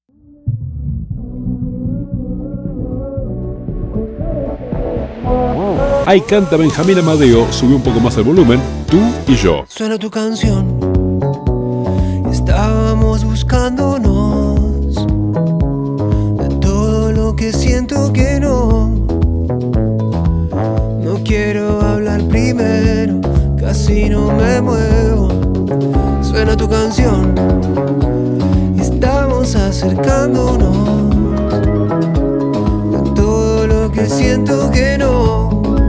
Ahí canta Benjamín Amadeo, sube un poco más el volumen, Tú y Yo. Suena tu canción, estábamos buscándonos, de todo lo que siento que no quiero hablar primero, casi no me muevo. Suena tu canción, estamos acercándonos, de todo lo que siento que no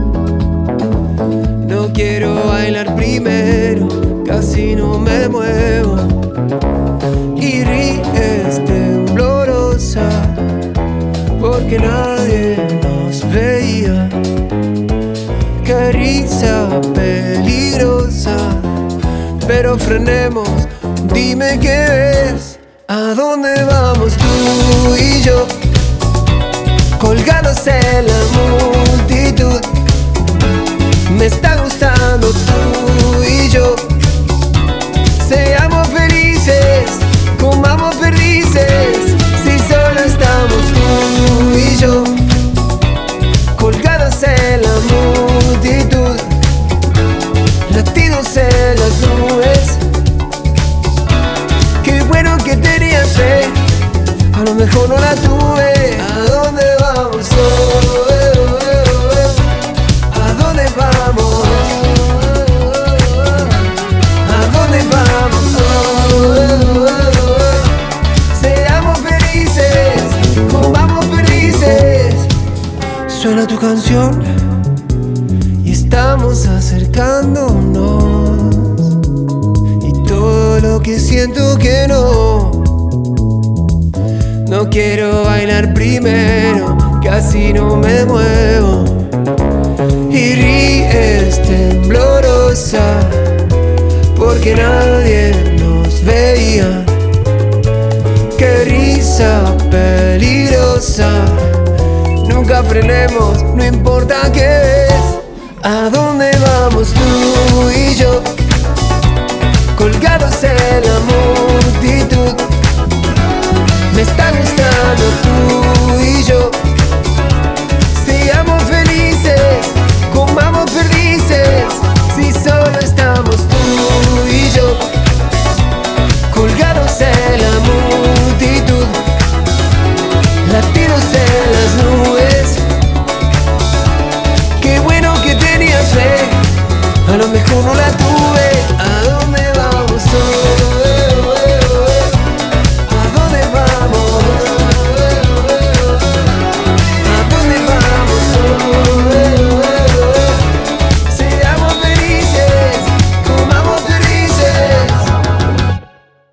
quiero bailar primero, casi no me muevo. Y ríes temblorosa, porque nadie nos veía. Qué risa peligrosa, pero frenemos, dime qué ves. ¿A dónde vamos tú y yo? Colgados en la multitud. Me está gustando tú y yo. Seamos felices, comamos perdices. Si solo estamos tú y yo, colgados en la multitud, latidos en las nubes. Qué bueno que tenía fe, a lo mejor no la tuve. ¿A dónde vamos? ¿A dónde vamos? ¿A dónde vamos? Seamos felices, comamos perdices. Suena tu canción y estamos acercándonos, y todo lo que siento que no quiero bailar primero, casi no me muevo. Y ríes temblorosa, porque nadie nos veía. Qué risa peligrosa, nunca frenemos, no importa qué es. ¿A dónde vamos tú y yo?